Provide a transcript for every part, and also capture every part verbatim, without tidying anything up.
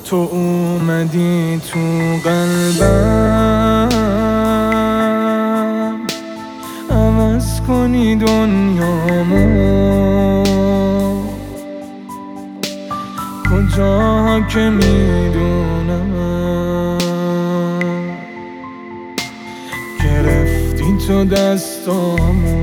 تو اومدی تو قلبم عوض کنی دنیامو، کجا که میدونم گرفتی تو دستامو.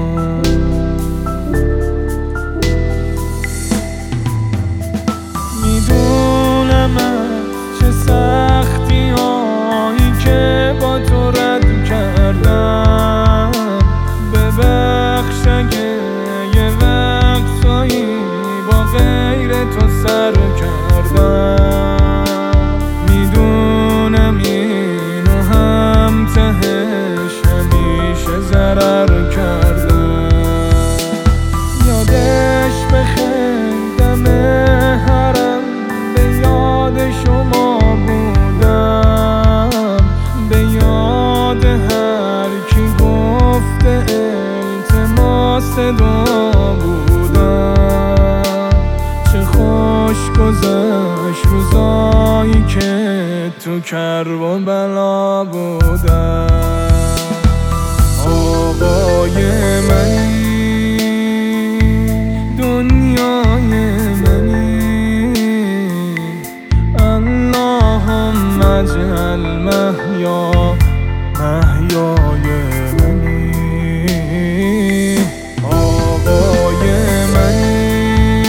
میدونم از چه سختی هایی که با تو رد کردم، ببخش اگه یه وقتایی با غیر تو سر کردم. میدونم اینو هم تهش همیشه ضرر کردم. یادش بخیر دم حرم به یاد شما بودم، به یاد هر کی گفته التماس دعا بودم. چه خوش گذشت روزایی که تو کرب و بلا بودم. آقای منی، دنیای منی، اللهم اجعل محیا محیای منی. آقای منی،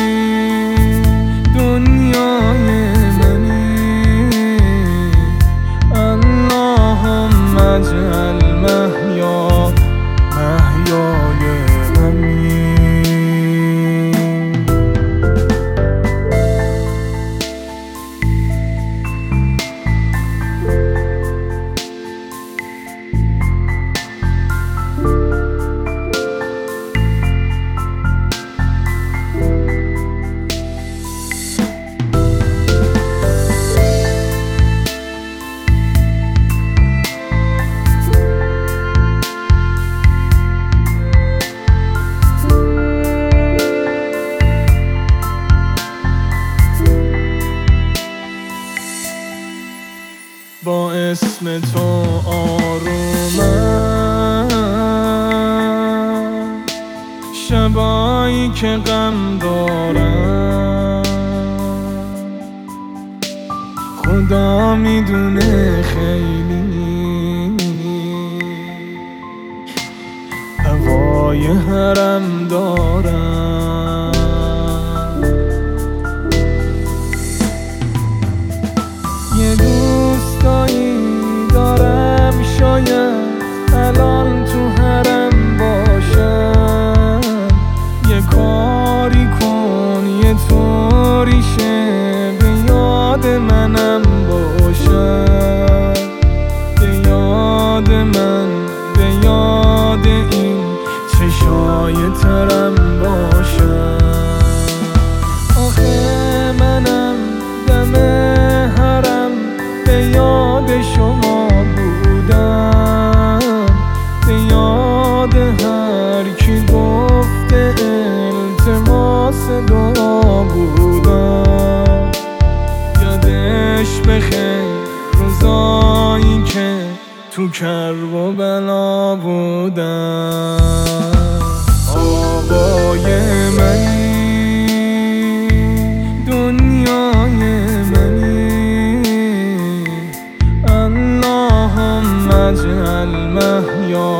دنیای منی، اللهم اجعل محیا محیای منی. با اسم تو آرومم، شبایی که غم دارم خدا میدونه خیلی هوای حرم دارم. یه دوستایی دارم شاید الان تو حرم باشم، یه کاری کن یه طوری شه به یاد منم باشم، به یاد من، به یاد این چشای ترم باشم. آخه منم دم حرم به یاد شما بودم، به یاد هر کی گفته التماس دعا بودم. یادش بخیر روزایی که تو کرب و بلا بودم. آقای منی، دنیای منی، اللهم اجعل محیا